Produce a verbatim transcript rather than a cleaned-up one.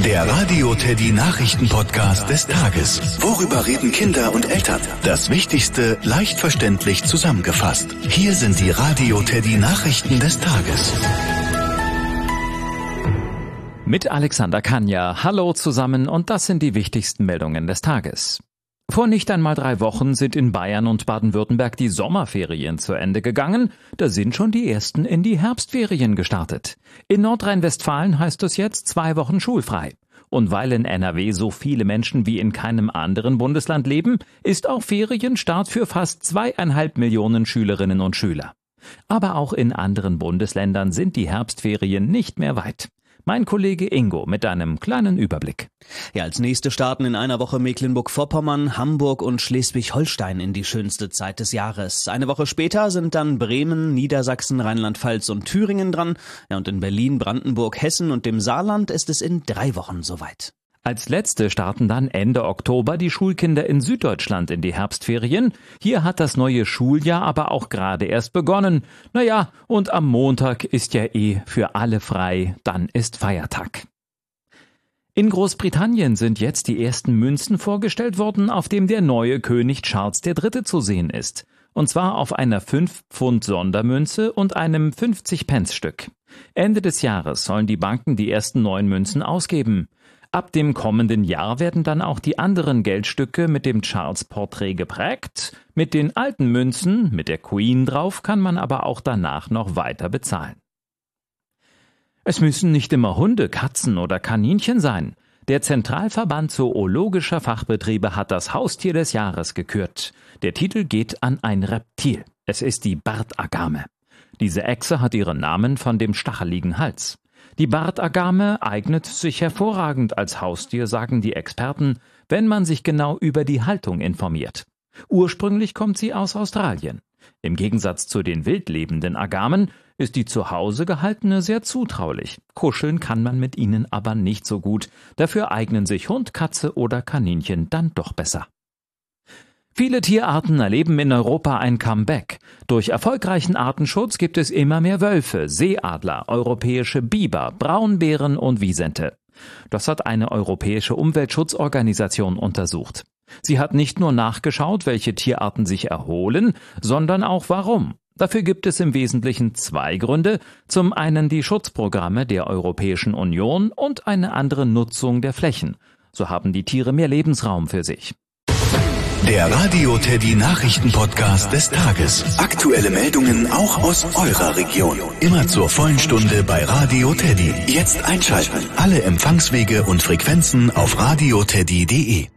Der Radio Teddy Nachrichten-Podcast des Tages. Worüber reden Kinder und Eltern? Das Wichtigste leicht verständlich zusammengefasst. Hier sind die Radio Teddy Nachrichten des Tages. Mit Alexander Kanja. Hallo zusammen und das sind die wichtigsten Meldungen des Tages. Vor nicht einmal drei Wochen sind in Bayern und Baden-Württemberg die Sommerferien zu Ende gegangen. Da sind schon die ersten in die Herbstferien gestartet. In Nordrhein-Westfalen heißt es jetzt zwei Wochen schulfrei. Und weil in N R W so viele Menschen wie in keinem anderen Bundesland leben, ist auch Ferienstart für fast zweieinhalb Millionen Schülerinnen und Schüler. Aber auch in anderen Bundesländern sind die Herbstferien nicht mehr weit. Mein Kollege Ingo mit einem kleinen Überblick. Ja, als nächste starten in einer Woche Mecklenburg-Vorpommern, Hamburg und Schleswig-Holstein in die schönste Zeit des Jahres. Eine Woche später sind dann Bremen, Niedersachsen, Rheinland-Pfalz und Thüringen dran. Ja, und in Berlin, Brandenburg, Hessen und dem Saarland ist es in drei Wochen soweit. Als letzte starten dann Ende Oktober die Schulkinder in Süddeutschland in die Herbstferien. Hier hat das neue Schuljahr aber auch gerade erst begonnen. Naja, und am Montag ist ja eh für alle frei, dann ist Feiertag. In Großbritannien sind jetzt die ersten Münzen vorgestellt worden, auf dem der neue König Charles der Dritte zu sehen ist. Und zwar auf einer fünf Pfund Sondermünze und einem fünfzig-Pence-Stück. Ende des Jahres sollen die Banken die ersten neuen Münzen ausgeben. Ab dem kommenden Jahr werden dann auch die anderen Geldstücke mit dem Charles-Porträt geprägt. Mit den alten Münzen, mit der Queen drauf, kann man aber auch danach noch weiter bezahlen. Es müssen nicht immer Hunde, Katzen oder Kaninchen sein. Der Zentralverband Zoologischer Fachbetriebe hat das Haustier des Jahres gekürt. Der Titel geht an ein Reptil. Es ist die Bartagame. Diese Echse hat ihren Namen von dem stacheligen Hals. Die Bartagame eignet sich hervorragend als Haustier, sagen die Experten, wenn man sich genau über die Haltung informiert. Ursprünglich kommt sie aus Australien. Im Gegensatz zu den wildlebenden Agamen ist die zu Hause gehaltene sehr zutraulich. Kuscheln kann man mit ihnen aber nicht so gut. Dafür eignen sich Hund, Katze oder Kaninchen dann doch besser. Viele Tierarten erleben in Europa ein Comeback. Durch erfolgreichen Artenschutz gibt es immer mehr Wölfe, Seeadler, europäische Biber, Braunbären und Wisente. Das hat eine europäische Umweltschutzorganisation untersucht. Sie hat nicht nur nachgeschaut, welche Tierarten sich erholen, sondern auch warum. Dafür gibt es im Wesentlichen zwei Gründe. Zum einen die Schutzprogramme der Europäischen Union und eine andere Nutzung der Flächen. So haben die Tiere mehr Lebensraum für sich. Der Radio Teddy Nachrichten-Podcast des Tages. Aktuelle Meldungen auch aus eurer Region. Immer zur vollen Stunde bei Radio Teddy. Jetzt einschalten. Alle Empfangswege und Frequenzen auf radioteddy punkt de.